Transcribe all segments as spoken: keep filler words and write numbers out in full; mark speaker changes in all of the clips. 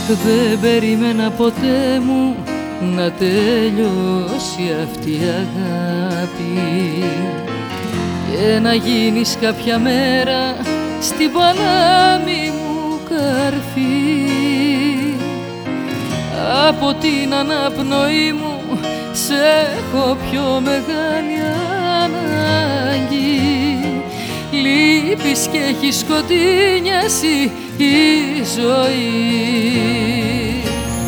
Speaker 1: Δεν περίμενα ποτέ μου να τελειώσει αυτή η αγάπη και να γίνεις κάποια μέρα στην παλάμη μου καρφί. Από την αναπνοή μου σε έχω πιο μεγάλη ανάγκη. Λείπεις και έχει σκοτεινιάσει η ζωή.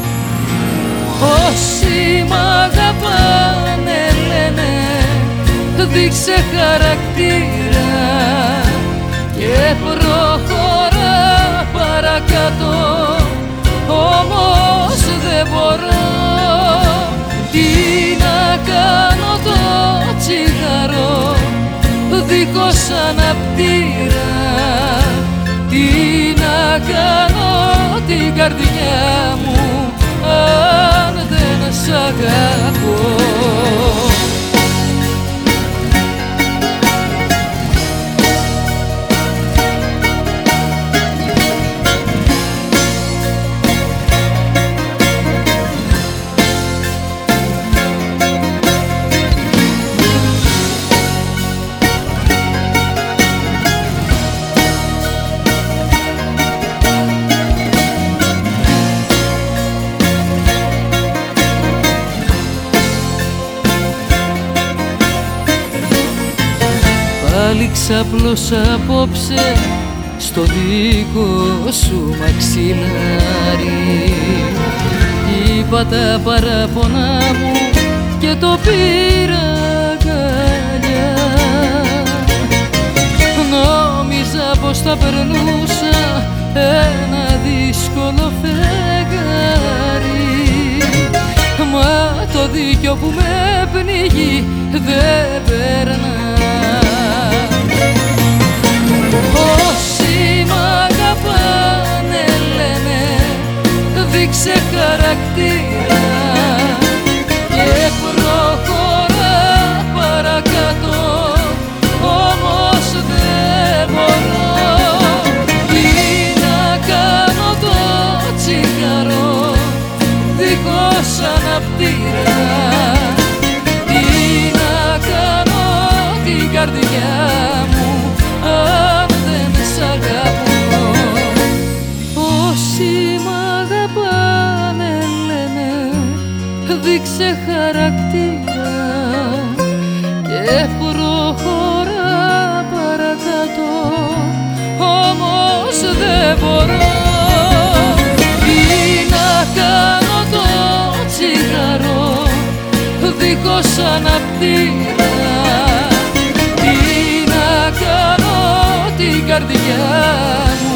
Speaker 1: Όσοι μ' αγαπάνε λένε δείξε χαρακτήρα και προχωρά παρακάτω, όμως δεν μπορώ. Τι να κάνω το τσιγάρο δίχως αναπτήρα, τι να κάνω την καρδιά μου αν δεν σ' αγαπώ. Πάλι ξαπλώσα απόψε στο δικό σου μαξιλάρι. Είπα τα παράπονά μου και το πήρα αγκαλιά. Νόμιζα πως θα περνούσα ένα δύσκολο φεγγάρι, μα το δίκιο που με πνίγει δεν περνά. Όσοι μ' αγαπάνε λένε δείξε χαρακτήρα και προχωρά παρακάτω, όμως δεν μπορώ. Τι να κάνω το τσιγάρο δίχως αναπτήρα, τι να κάνω την καρδιά μου αν δεν σ' αγαπώ. Όσοι μ' αγαπάνε λένε δείξε χαρακτήρα και προχωρά παρακάτω, όμως δεν μπορώ. Τι να κάνω το τσιγάρο δίχως αναπτήρα, τι να κάνω την καρδιά μου